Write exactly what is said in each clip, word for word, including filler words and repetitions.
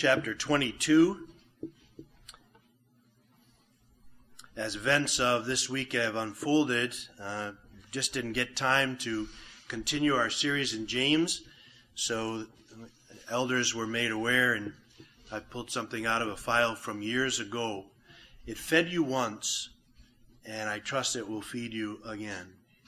chapter twenty-two. As events of this week have unfolded, uh, just didn't get time to continue our series in James, so elders were made aware, and I pulled something out of a file from years ago. It fed you once, and I trust it will feed you again.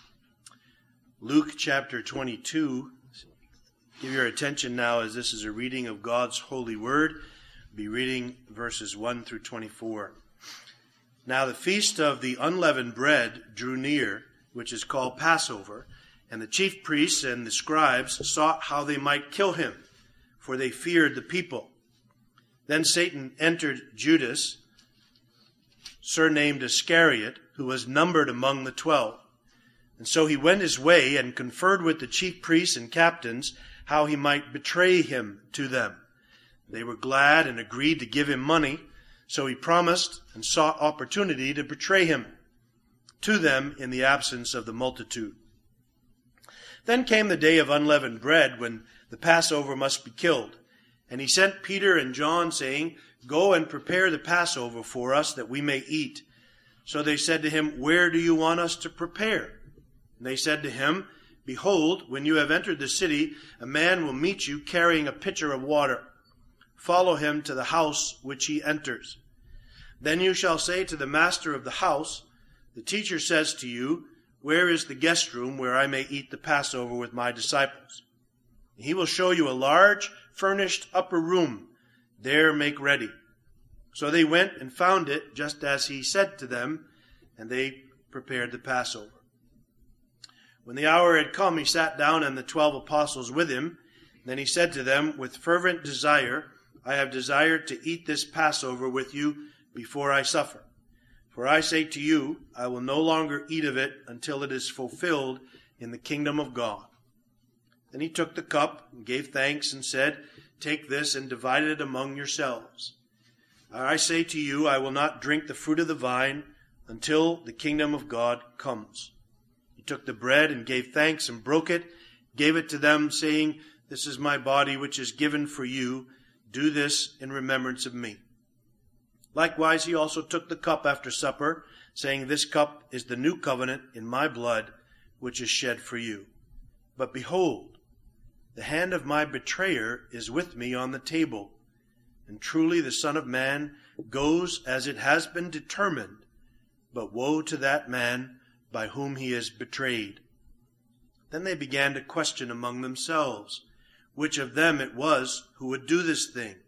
Luke chapter twenty-two. Give your attention now, as this is a reading of God's holy word. We'll be reading verses one through twenty-four. Now the feast of the unleavened bread drew near, which is called Passover, and the chief priests and the scribes sought how they might kill him, for they feared the people. Then Satan entered Judas, surnamed Iscariot, who was numbered among the twelve. And so he went his way and conferred with the chief priests and captains how he might betray him to them. They were glad and agreed to give him money, so he promised and sought opportunity to betray him to them in the absence of the multitude. Then came the day of unleavened bread, when the Passover must be killed. And he sent Peter and John, saying, "Go and prepare the Passover for us, that we may eat." So they said to him, "Where do you want us to prepare?" And they said to him, "Behold, when you have entered the city, a man will meet you carrying a pitcher of water. Follow him to the house which he enters. Then you shall say to the master of the house, 'The teacher says to you, where is the guest room where I may eat the Passover with my disciples?' He will show you a large, furnished upper room. There make ready." So they went and found it just as he said to them, and they prepared the Passover. When the hour had come, he sat down, and the twelve apostles with him. Then he said to them, "With fervent desire I have desired to eat this Passover with you before I suffer. For I say to you, I will no longer eat of it until it is fulfilled in the kingdom of God." Then he took the cup and gave thanks and said, "Take this and divide it among yourselves. I say to you, I will not drink the fruit of the vine until the kingdom of God comes." He took the bread and gave thanks and broke it, gave it to them, saying, "This is my body which is given for you. Do this in remembrance of me." Likewise, he also took the cup after supper, saying, "This cup is the new covenant in my blood, which is shed for you. But behold, the hand of my betrayer is with me on the table. And truly the Son of Man goes as it has been determined, but woe to that man by whom he is betrayed." Then they began to question among themselves which of them it was who would do this thing.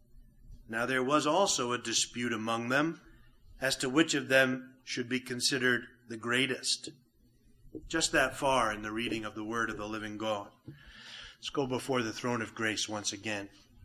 Now there was also a dispute among them as to which of them should be considered the greatest. Just that far in the reading of the word of the living God. Let's go before the throne of grace once again.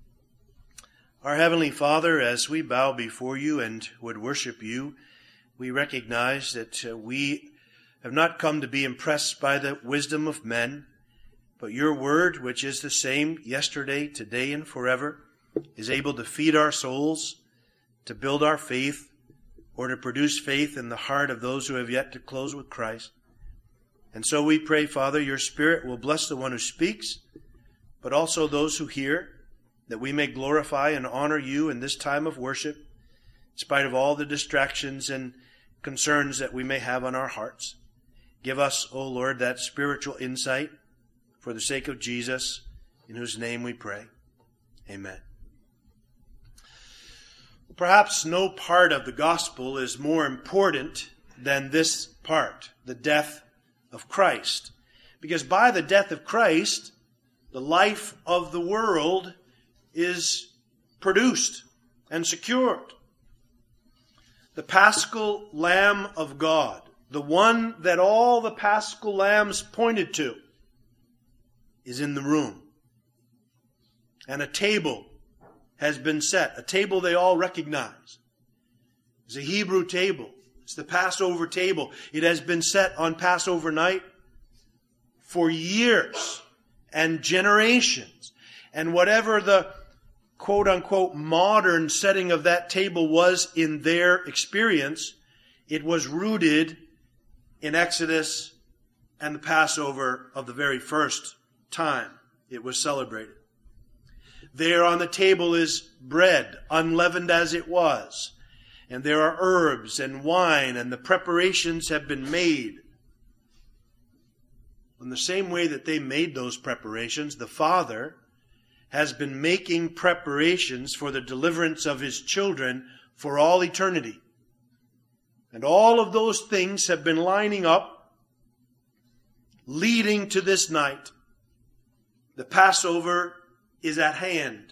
Our Heavenly Father, as we bow before you and would worship you, we recognize that uh, we have not come to be impressed by the wisdom of men, but your word, which is the same yesterday, today, and forever, is able to feed our souls, to build our faith, or to produce faith in the heart of those who have yet to close with Christ. And so we pray, Father, your Spirit will bless the one who speaks, but also those who hear, that we may glorify and honor you in this time of worship, in spite of all the distractions and concerns that we may have on our hearts. Give us, O Lord, that spiritual insight for the sake of Jesus, in whose name we pray. Amen. Perhaps no part of the gospel is more important than this part, the death of Christ. Because by the death of Christ, the life of the world is produced and secured. The Paschal Lamb of God, the one that all the Paschal lambs pointed to, is in the room. And a table has been set, a table they all recognize. It's a Hebrew table. It's the Passover table. It has been set on Passover night for years and generations. And whatever the quote-unquote modern setting of that table was in their experience, it was rooted in Exodus and the Passover of the very first time it was celebrated. There on the table is bread, unleavened as it was. And there are herbs and wine, and the preparations have been made. In the same way that they made those preparations, the Father has been making preparations for the deliverance of His children for all eternity. And all of those things have been lining up, leading to this night. The Passover is at hand.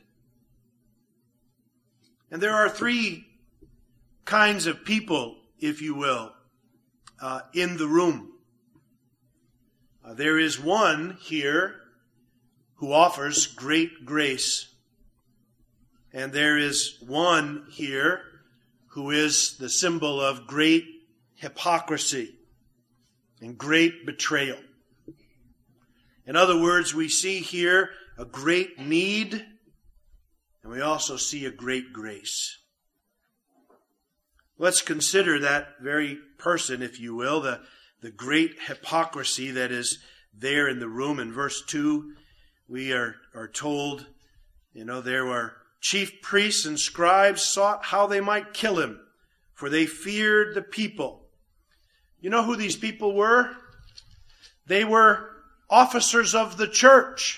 And there are three kinds of people, if you will, uh, in the room. Uh, there is one here who offers great grace. And there is one here who is the symbol of great hypocrisy and great betrayal. In other words, we see here a great need, and we also see a great grace. Let's consider that very person, if you will, the, the great hypocrisy that is there in the room. In verse two, we are, are told, you know, there were chief priests and scribes sought how they might kill him, for they feared the people. You know who these people were? They were officers of the church.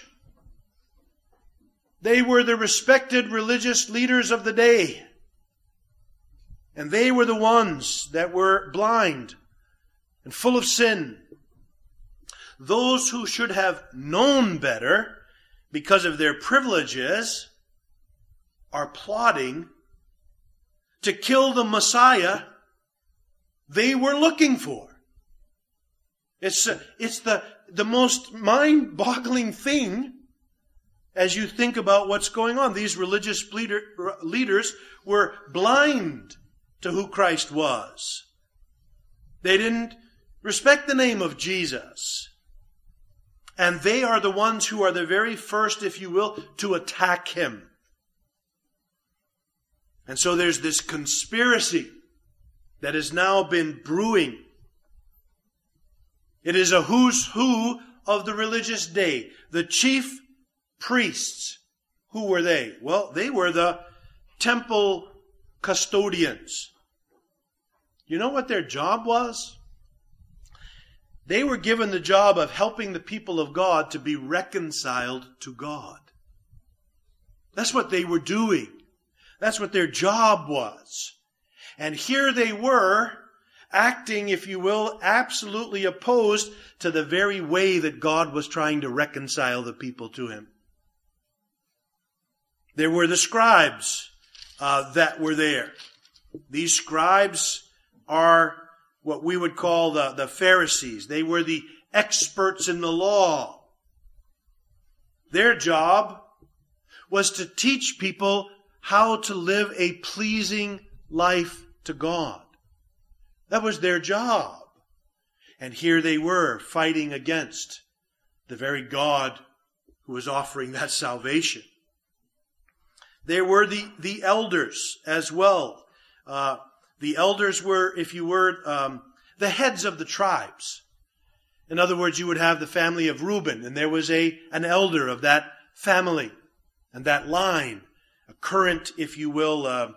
They were the respected religious leaders of the day. And they were the ones that were blind and full of sin. Those who should have known better because of their privileges are plotting to kill the Messiah they were looking for. It's, it's the, the most mind-boggling thing as you think about what's going on. These religious leader, leaders were blind to who Christ was. They didn't respect the name of Jesus. And they are the ones who are the very first, if you will, to attack Him. And so there's this conspiracy that has now been brewing. It is a who's who of the religious day. The chief priests, who were they? Well, they were the temple custodians. You know what their job was? They were given the job of helping the people of God to be reconciled to God. That's what they were doing. That's what their job was. And here they were, acting, if you will, absolutely opposed to the very way that God was trying to reconcile the people to Him. There were the scribes uh, that were there. These scribes are what we would call the, the Pharisees. They were the experts in the law. Their job was to teach people how to live a pleasing life to God. That was their job. And here they were fighting against the very God who was offering that salvation. There were the, the elders as well. Uh, the elders were, if you were, um, the heads of the tribes. In other words, you would have the family of Reuben, and there was a an elder of that family and that line, a current, if you will, uh,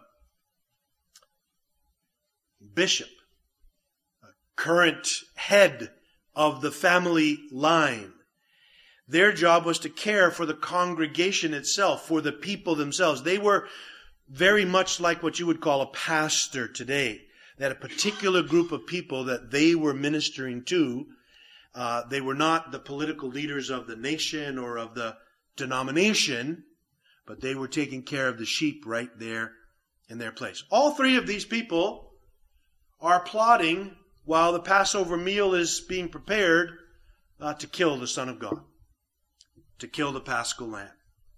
bishop, a current head of the family line. Their job was to care for the congregation itself, for the people themselves. They were very much like what you would call a pastor today. They had a particular group of people that they were ministering to. Uh, they were not the political leaders of the nation or of the denomination, but they were taking care of the sheep right there in their place. All three of these people are plotting while the Passover meal is being prepared uh, to kill the Son of God, to kill the Paschal Lamb.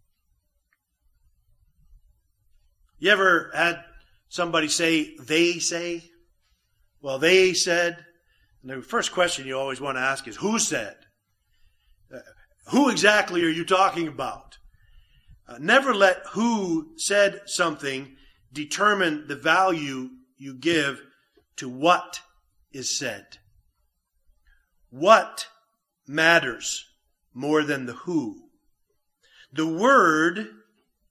You ever had somebody say, they say? Well, they said. And the first question you always want to ask is, who said? Uh, who exactly are you talking about? Uh, never let who said something determine the value you give to what is said. What matters more than the who? The word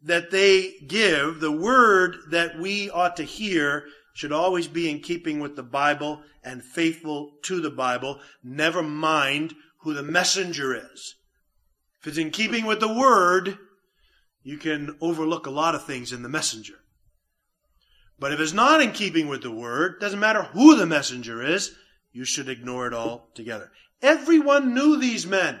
that they give, the word that we ought to hear, should always be in keeping with the Bible and faithful to the Bible, never mind who the messenger is. If it's in keeping with the word, you can overlook a lot of things in the messenger. But if it's not in keeping with the word, doesn't matter who the messenger is, you should ignore it altogether. Everyone knew these men.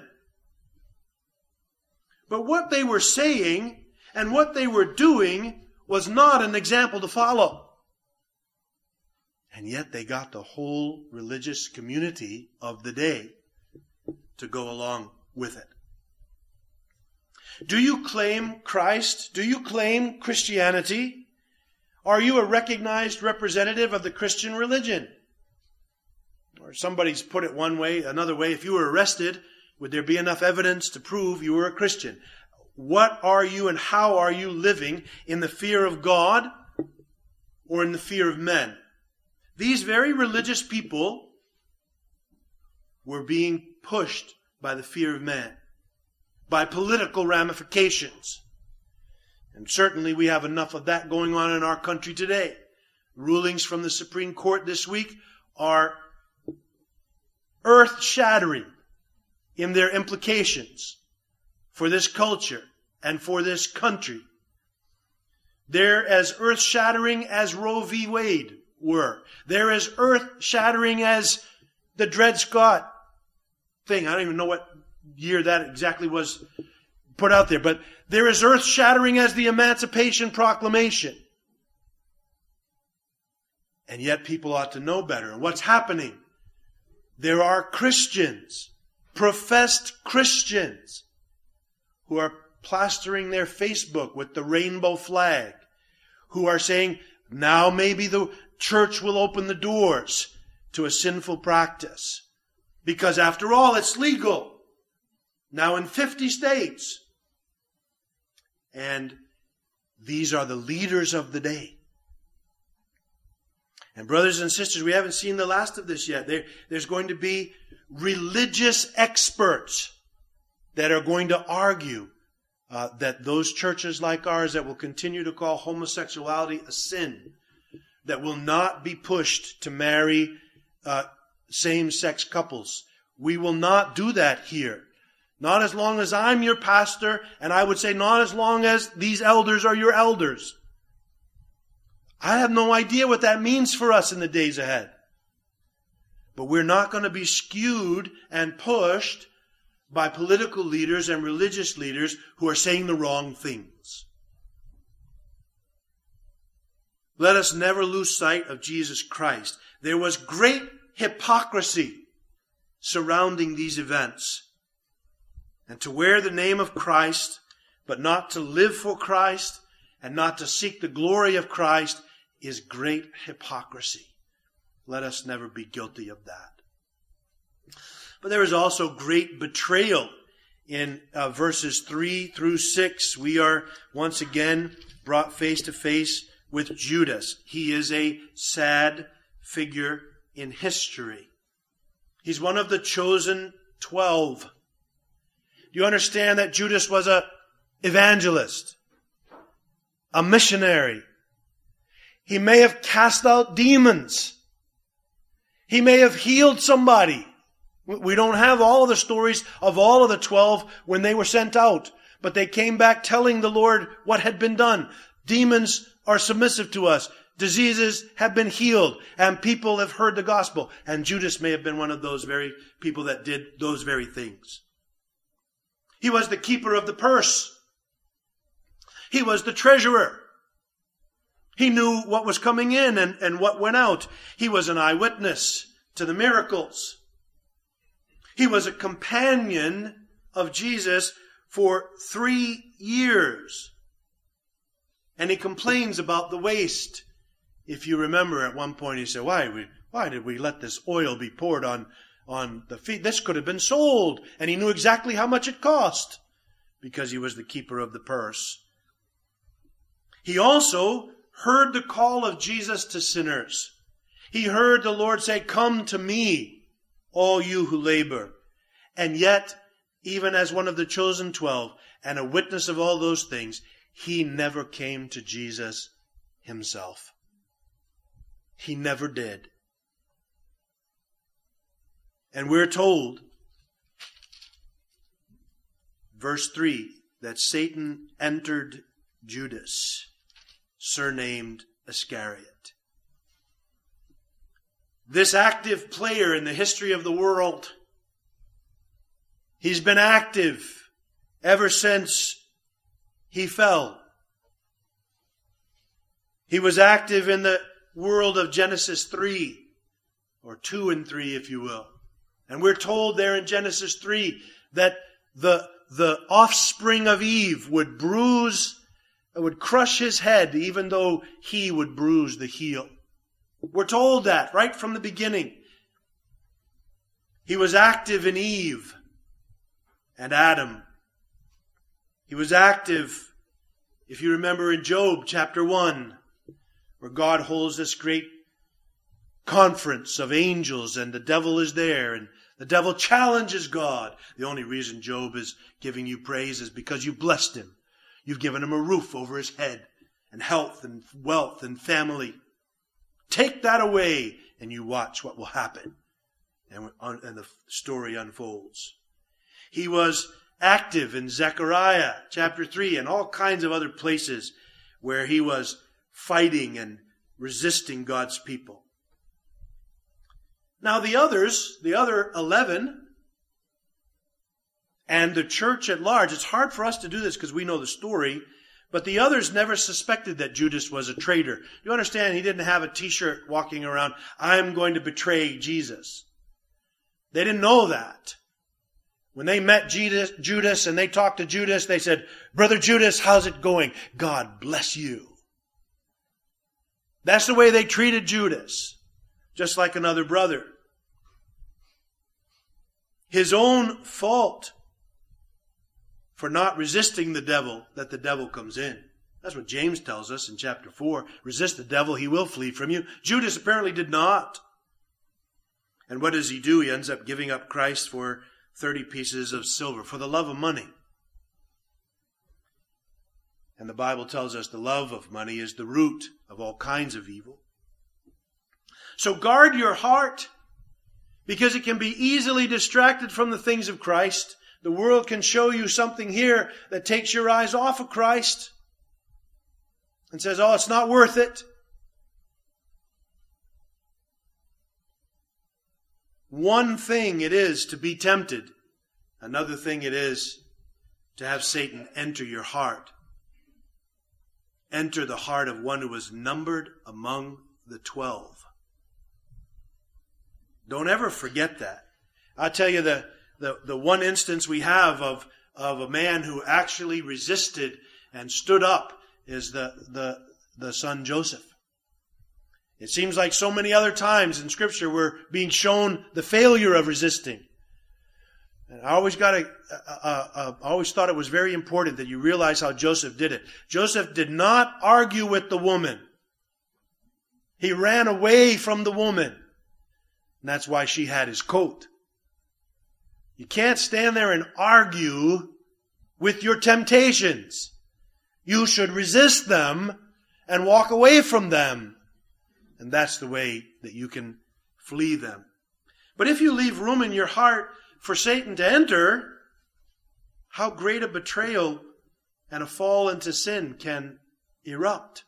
But what they were saying and what they were doing was not an example to follow. And yet they got the whole religious community of the day to go along with it. Do you claim Christ? Do you claim Christianity? Are you a recognized representative of the Christian religion? Or somebody's put it one way, another way. If you were arrested, would there be enough evidence to prove you were a Christian? What are you and how are you living in the fear of God or in the fear of men? These very religious people were being pushed by the fear of man, by political ramifications. And certainly we have enough of that going on in our country today. Rulings from the Supreme Court this week are earth-shattering in their implications for this culture and for this country. They're as earth-shattering as Roe v. Wade were. They're as earth-shattering as the Dred Scott thing. I don't even know what year that exactly was put out there, but they're as earth-shattering as the Emancipation Proclamation. And yet people ought to know better. And what's happening? There are Christians, professed Christians, who are plastering their Facebook with the rainbow flag, who are saying, now maybe the church will open the doors to a sinful practice. Because after all, it's legal. Now in fifty states. And these are the leaders of the day. And brothers and sisters, we haven't seen the last of this yet. There, there's going to be religious experts that are going to argue uh, that those churches like ours that will continue to call homosexuality a sin, that will not be pushed to marry uh, same-sex couples. We will not do that here. Not as long as I'm your pastor, and I would say not as long as these elders are your elders. I have no idea what that means for us in the days ahead. But we're not going to be skewed and pushed by political leaders and religious leaders who are saying the wrong things. Let us never lose sight of Jesus Christ. There was great hypocrisy surrounding these events. And to wear the name of Christ, but not to live for Christ and not to seek the glory of Christ, is great hypocrisy. Let us never be guilty of that. But there is also great betrayal in uh, verses three through six. We are once again brought face to face with Judas. He is a sad figure in history. He's one of the chosen twelve. Do you understand that Judas was an evangelist, a missionary? He may have cast out demons. He may have healed somebody. We don't have all of the stories of all of the twelve when they were sent out, but they came back telling the Lord what had been done. Demons are submissive to us. Diseases have been healed, and people have heard the gospel. And Judas may have been one of those very people that did those very things. He was the keeper of the purse. He was the treasurer. He knew what was coming in and, and what went out. He was an eyewitness to the miracles. He was a companion of Jesus for three years. And he complains about the waste. If you remember, at one point he said, why, we, why did we let this oil be poured on, on the feet? This could have been sold. And he knew exactly how much it cost because he was the keeper of the purse. He also heard the call of Jesus to sinners. He heard the Lord say, come to me, all you who labor. And yet, even as one of the chosen twelve and a witness of all those things, he never came to Jesus himself. He never did. And we're told, verse three, that Satan entered Judas, surnamed Iscariot. This active player in the history of the world, he's been active ever since he fell. He was active in the world of Genesis three, or two and three, if you will. And we're told there in Genesis three that the, the offspring of Eve would bruise, would crush his head, even though he would bruise the heel. We're told that right from the beginning. He was active in Eve and Adam. He was active, if you remember, in Job chapter one, where God holds this great conference of angels and the devil is there and the devil challenges God. The only reason Job is giving you praise is because you blessed him. You've given him a roof over his head and health and wealth and family. Take that away and you watch what will happen. And, and the story unfolds. He was active in Zechariah chapter three and all kinds of other places where he was fighting and resisting God's people. Now the others, the other eleven, and the church at large, it's hard for us to do this because we know the story, but the others never suspected that Judas was a traitor. You understand, he didn't have a t-shirt walking around, I'm going to betray Jesus. They didn't know that. When they met Judas, Judas and they talked to Judas, they said, Brother Judas, how's it going? God bless you. That's the way they treated Judas, just like another brother. His own fault for not resisting the devil, that the devil comes in. That's what James tells us in chapter four. Resist the devil, he will flee from you. Judas apparently did not. And what does he do? He ends up giving up Christ for thirty pieces of silver, for the love of money. And the Bible tells us the love of money is the root of all kinds of evil. So guard your heart, because it can be easily distracted from the things of Christ. The world can show you something here that takes your eyes off of Christ and says, oh, it's not worth it. One thing it is to be tempted. Another thing it is to have Satan enter your heart. Enter the heart of one who was numbered among the twelve. Don't ever forget that. I'll tell you the, the, the one instance we have of, of a man who actually resisted and stood up is the, the, the son Joseph. It seems like so many other times in Scripture we're being shown the failure of resisting. And I always got to, uh, uh, uh, I always thought it was very important that you realize how Joseph did it. Joseph did not argue with the woman. He ran away from the woman. And that's why she had his coat. You can't stand there and argue with your temptations. You should resist them and walk away from them. And that's the way that you can flee them. But if you leave room in your heart for Satan to enter, how great a betrayal and a fall into sin can erupt.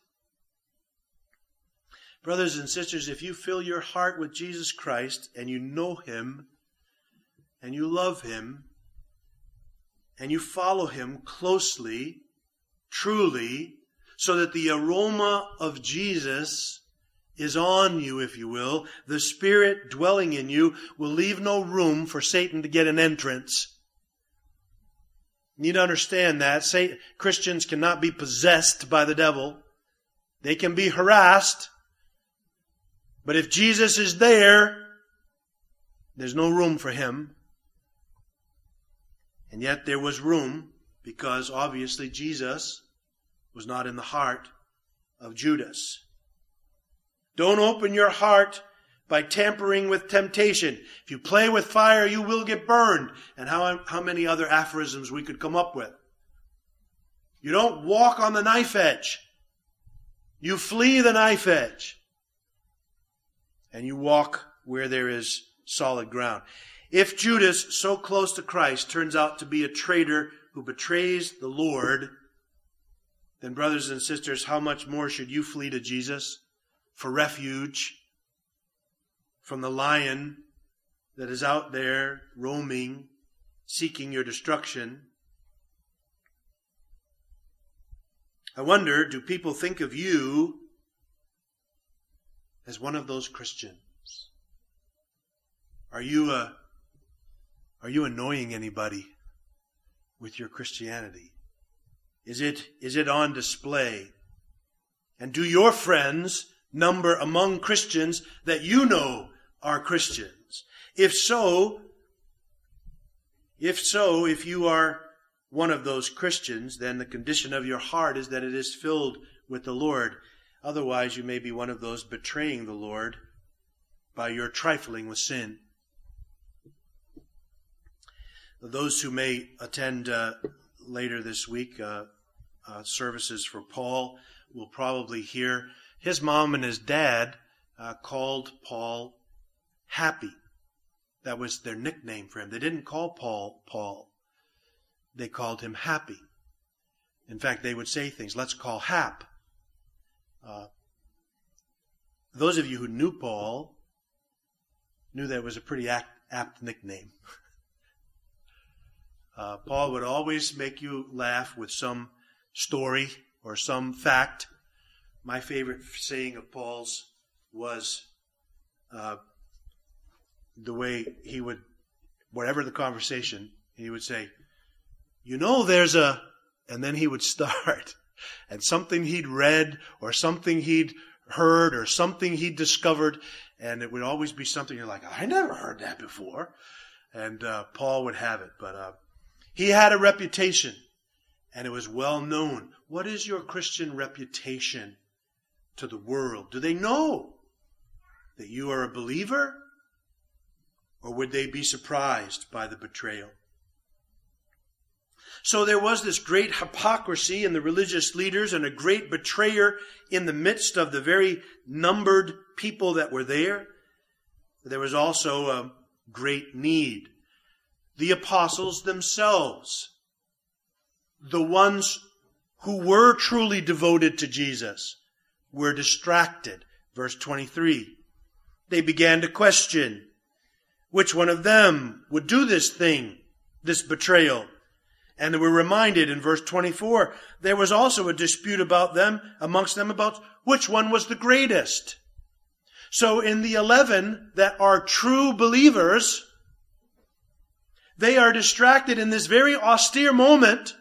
Brothers and sisters, if you fill your heart with Jesus Christ and you know Him and you love Him and you follow Him closely, truly, so that the aroma of Jesus is on you, if you will, the Spirit dwelling in you will leave no room for Satan to get an entrance. You need to understand that. Satan, Christians cannot be possessed by the devil. They can be harassed. But if Jesus is there, there's no room for him. And yet there was room, because obviously Jesus was not in the heart of Judas. Don't open your heart by tampering with temptation. If you play with fire, you will get burned. And how, how many other aphorisms we could come up with. You don't walk on the knife edge. You flee the knife edge. And you walk where there is solid ground. If Judas, so close to Christ, turns out to be a traitor who betrays the Lord, then brothers and sisters, how much more should you flee to Jesus for refuge from the lion that is out there roaming, seeking your destruction? I wonder, do people think of you as one of those Christians? Are you a, are you annoying anybody with your Christianity? Is it, is it on display? And do your friends number among Christians that you know are Christians? If so, if so, if you are one of those Christians, then the condition of your heart is that it is filled with the Lord. Otherwise, you may be one of those betraying the Lord by your trifling with sin. Those who may attend uh, later this week uh, uh, services for Paul will probably hear his mom and his dad uh, called Paul Happy. That was their nickname for him. They didn't call Paul Paul. They called him Happy. In fact, they would say things, let's call Hap. Uh, those of you who knew Paul knew that it was a pretty apt, apt nickname. Uh, Paul would always make you laugh with some story or some fact. My favorite saying of Paul's was uh, the way he would, whatever the conversation, he would say, you know there's a, and then he would start, and something he'd read or something he'd heard or something he'd discovered, and it would always be something you're like, I never heard that before. And uh, Paul would have it, but uh, he had a reputation, and it was well known. What is your Christian reputation to the world? Do they know that you are a believer? Or would they be surprised by the betrayal? So there was this great hypocrisy in the religious leaders and a great betrayer in the midst of the very numbered people that were there. There was also a great need. The apostles themselves, the ones who were truly devoted to Jesus, were distracted. Verse twenty-three. They began to question which one of them would do this thing, this betrayal. And they were reminded in verse twenty-four, there was also a dispute about them, amongst them, about which one was the greatest. So in the eleven that are true believers, they are distracted in this very austere moment.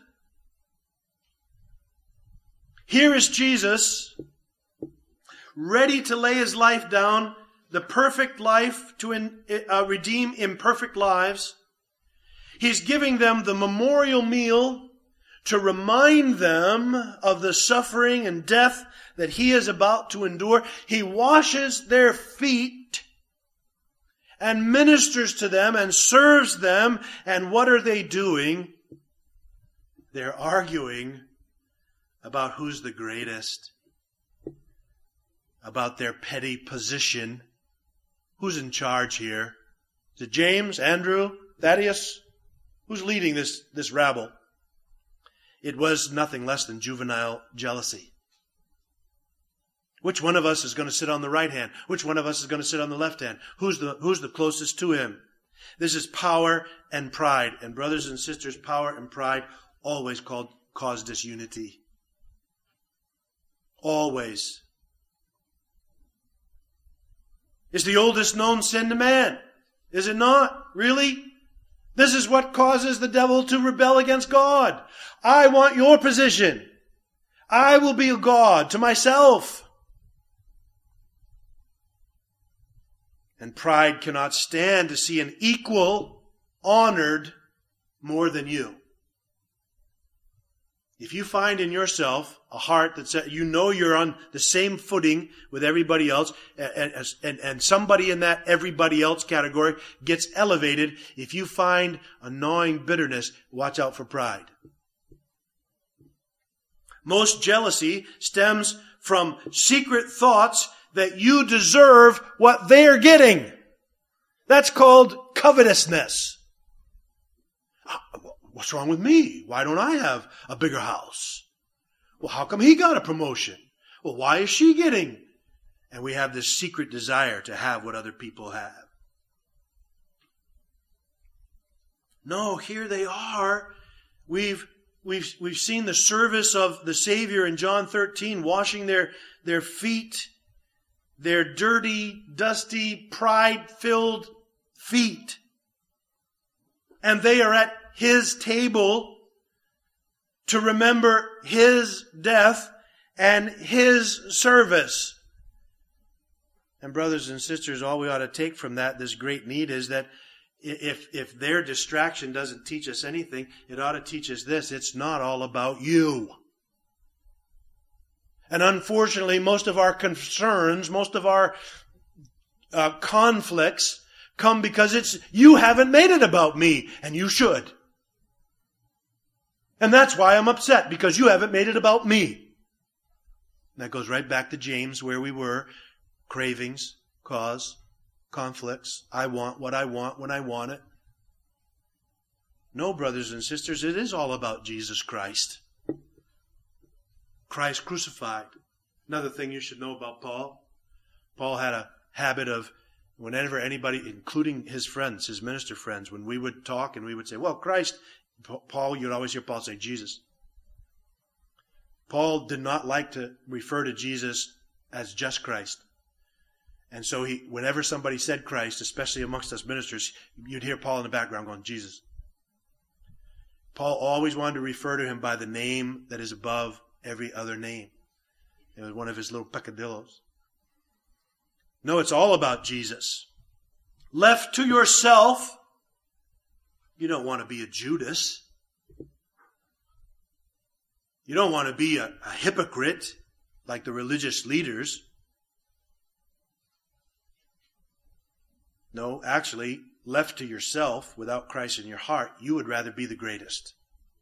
Here is Jesus, ready to lay his life down, the perfect life to in, uh, redeem imperfect lives. He's giving them the memorial meal to remind them of the suffering and death that he is about to endure. He washes their feet and ministers to them and serves them. And what are they doing? They're arguing about who's the greatest, about their petty position. Who's in charge here? Is it James, Andrew, Thaddeus? Who's leading this, this rabble? It was nothing less than juvenile jealousy. Which one of us is going to sit on the right hand? Which one of us is going to sit on the left hand? Who's the, who's the closest to him? This is power and pride. And brothers and sisters, power and pride always called, cause disunity. Always. It's the oldest known sin to man. Is it not? Really? This is what causes the devil to rebel against God. I want your position. I will be a God to myself. And pride cannot stand to see an equal honored more than you. If you find in yourself a heart that says you know you're on the same footing with everybody else, and, and, and somebody in that everybody else category gets elevated, if you find a gnawing bitterness, watch out for pride. Most jealousy stems from secret thoughts that you deserve what they're getting. That's called covetousness. What's wrong with me? Why don't I have a bigger house? Well, how come he got a promotion? Well, why is she getting? And we have this secret desire to have what other people have. No, here they are. We've we've we've seen the service of the Savior in John thirteen, washing their, their feet, their dirty, dusty, pride-filled feet. And they are at His table to remember His death and His service. And brothers and sisters, all we ought to take from that, this great need, is that if, if their distraction doesn't teach us anything, it ought to teach us this: it's not all about you. And unfortunately, most of our concerns, most of our uh, conflicts come because it's, you haven't made it about me, and you should. And that's why I'm upset, because you haven't made it about me. That goes right back to James, where we were. Cravings cause conflicts. I want what I want when I want it. No, brothers and sisters, it is all about Jesus Christ. Christ crucified. Another thing you should know about Paul. Paul had a habit of, whenever anybody, including his friends, his minister friends, when we would talk and we would say, well, Christ, Paul, you'd always hear Paul say, Jesus. Paul did not like to refer to Jesus as just Christ. And so he, whenever somebody said Christ, especially amongst us ministers, you'd hear Paul in the background going, Jesus. Paul always wanted to refer to him by the name that is above every other name. It was one of his little peccadillos. No, it's all about Jesus. Left to yourself, you don't want to be a Judas. You don't want to be a, a hypocrite like the religious leaders. No, actually, left to yourself, without Christ in your heart, you would rather be the greatest.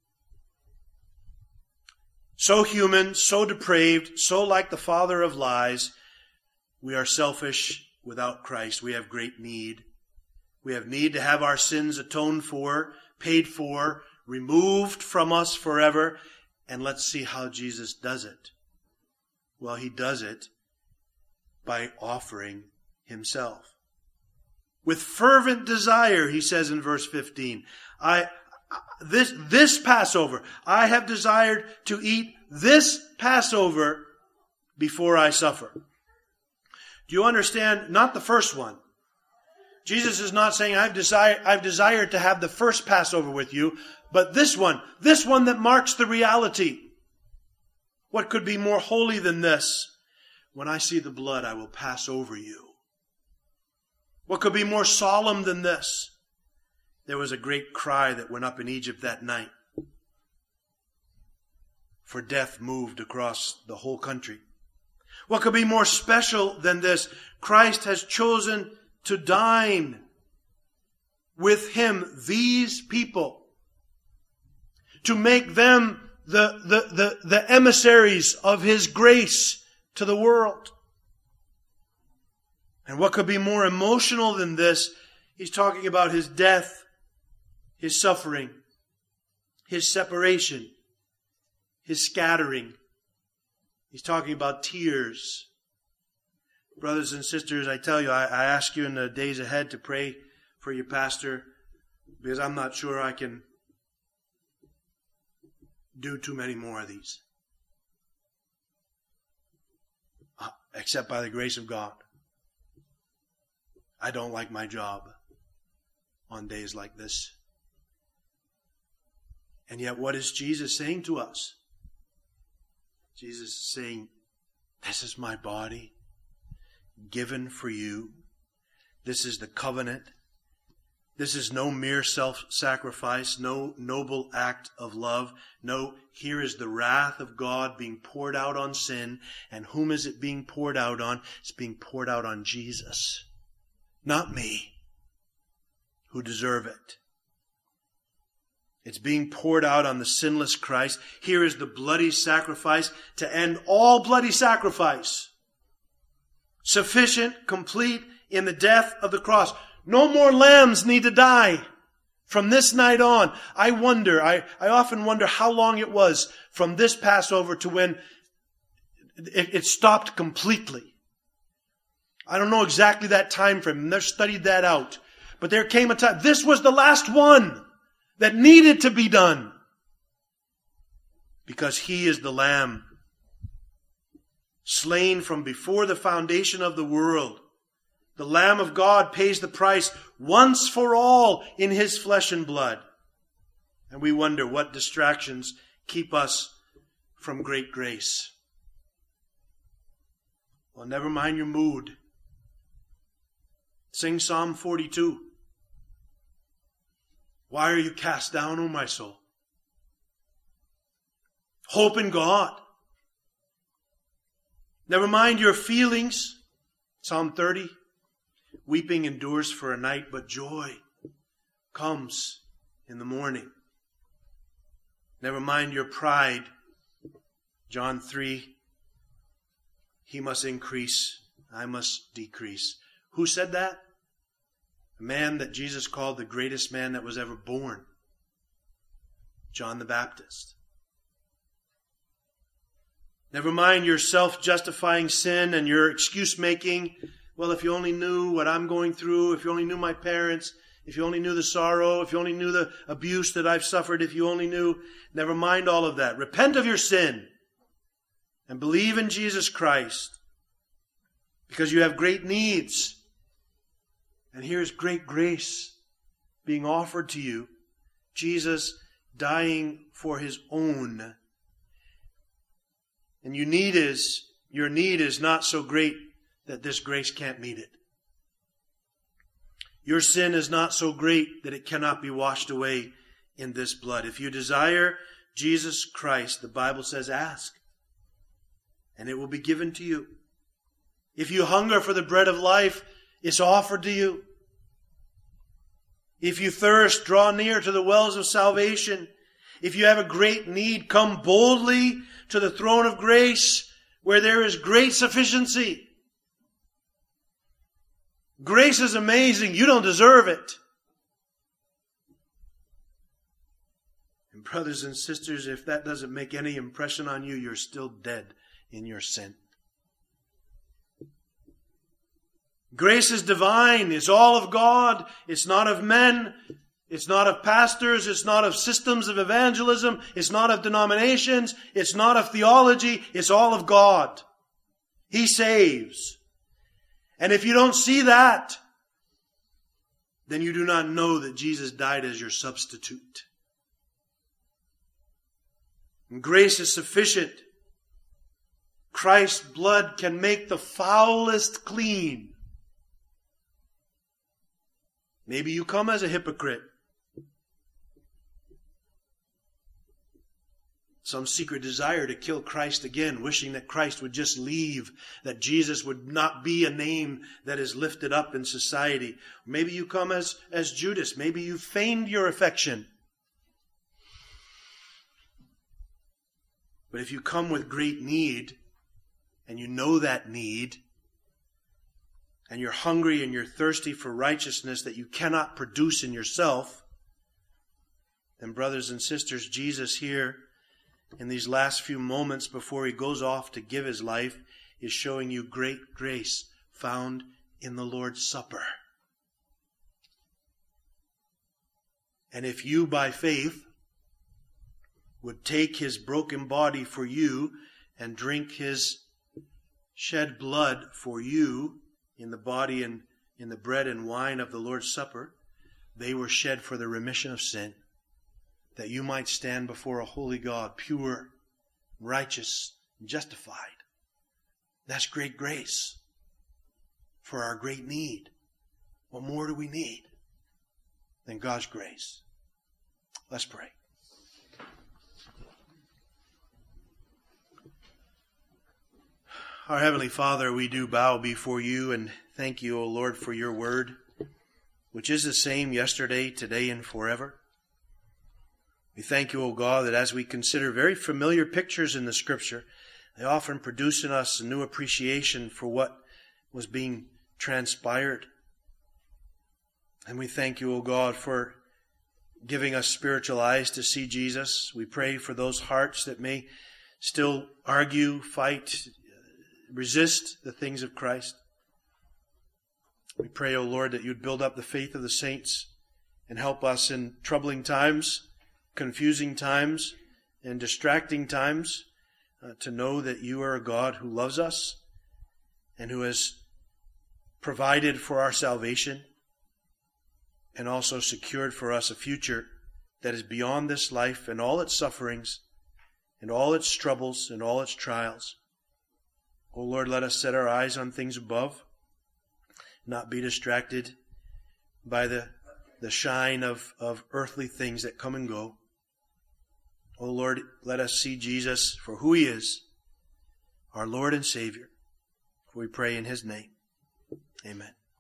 So human, so depraved, so like the father of lies, we are selfish without Christ. We have great need. We have need to have our sins atoned for, paid for, removed from us forever. And let's see how Jesus does it. Well, He does it by offering Himself. With fervent desire, He says in verse fifteen, I, this, this Passover, I have desired to eat this Passover before I suffer. Do you understand? Not the first one. Jesus is not saying, I've desired, I've desired to have the first Passover with you, but this one, this one that marks the reality. What could be more holy than this? When I see the blood, I will pass over you. What could be more solemn than this? There was a great cry that went up in Egypt that night. For death moved across the whole country. What could be more special than this? Christ has chosen to dine with Him, these people, to make them the, the, the, the emissaries of His grace to the world. And what could be more emotional than this? He's talking about His death, His suffering, His separation, His scattering. He's talking about tears. Brothers and sisters, I tell you, I, I ask you in the days ahead to pray for your pastor, because I'm not sure I can do too many more of these. Uh, except by the grace of God. I don't like my job on days like this. And yet, what is Jesus saying to us? Jesus is saying, this is my body given for you. This is the covenant. This is no mere self-sacrifice, no noble act of love. No, here is the wrath of God being poured out on sin. And whom is it being poured out on? It's being poured out on Jesus. Not me, who deserve it. It's being poured out on the sinless Christ. Here is the bloody sacrifice to end all bloody sacrifice. Sufficient, complete in the death of the cross. No more lambs need to die from this night on. I wonder, I, I often wonder how long it was from this Passover to when it, it stopped completely. I don't know exactly that time frame. I've never studied that out. But there came a time. This was the last one that needed to be done. Because He is the Lamb, slain from before the foundation of the world. The Lamb of God pays the price once for all in His flesh and blood. And we wonder what distractions keep us from great grace. Well, never mind your mood. Sing Psalm forty-two. Why are you cast down, O my soul? Hope in God. Never mind your feelings. Psalm thirty. Weeping endures for a night, but joy comes in the morning. Never mind your pride. John three. He must increase, I must decrease. Who said that? A man that Jesus called the greatest man that was ever born. John the Baptist. Never mind your self-justifying sin and your excuse-making. Well, if you only knew what I'm going through, if you only knew my parents, if you only knew the sorrow, if you only knew the abuse that I've suffered, if you only knew, never mind all of that. Repent of your sin and believe in Jesus Christ because you have great needs. And here's great grace being offered to you. Jesus dying for His own. And you need is, your need is not so great that this grace can't meet it. Your sin is not so great that it cannot be washed away in this blood. If you desire Jesus Christ, the Bible says, ask, and it will be given to you. If you hunger for the bread of life, it's offered to you. If you thirst, draw near to the wells of salvation. If you have a great need, come boldly to the throne of grace where there is great sufficiency. Grace is amazing. You don't deserve it. And brothers and sisters, if that doesn't make any impression on you, you're still dead in your sin. Grace is divine. It's all of God. It's not of men. It's not of pastors. It's not of systems of evangelism. It's not of denominations. It's not of theology. It's all of God. He saves. And if you don't see that, then you do not know that Jesus died as your substitute. And grace is sufficient. Christ's blood can make the foulest clean. Maybe you come as a hypocrite. Some secret desire to kill Christ again, wishing that Christ would just leave, that Jesus would not be a name that is lifted up in society. Maybe you come as, as Judas. Maybe you feigned your affection. But if you come with great need, and you know that need, and you're hungry and you're thirsty for righteousness that you cannot produce in yourself, then brothers and sisters, Jesus here, in these last few moments before He goes off to give His life, is showing you great grace found in the Lord's Supper. And if you, by faith, would take His broken body for you and drink His shed blood for you in the body and in the bread and wine of the Lord's Supper, they were shed for the remission of sin, that you might stand before a holy God, pure, righteous, and justified. That's great grace for our great need. What more do we need than God's grace? Let's pray. Our Heavenly Father, we do bow before you and thank you, O Lord, for your word, which is the same yesterday, today, and forever. We thank you, O God, that as we consider very familiar pictures in the Scripture, they often produce in us a new appreciation for what was being transpired. And we thank you, O God, for giving us spiritual eyes to see Jesus. We pray for those hearts that may still argue, fight, resist the things of Christ. We pray, O Lord, that you'd build up the faith of the saints and help us in troubling times, confusing times, and distracting times uh, to know that you are a God who loves us and who has provided for our salvation and also secured for us a future that is beyond this life and all its sufferings and all its troubles and all its trials. O Lord, let us set our eyes on things above, not be distracted by the, the shine of, of earthly things that come and go. O Lord, let us see Jesus for who he is, our Lord and Savior. For we pray in his name. Amen.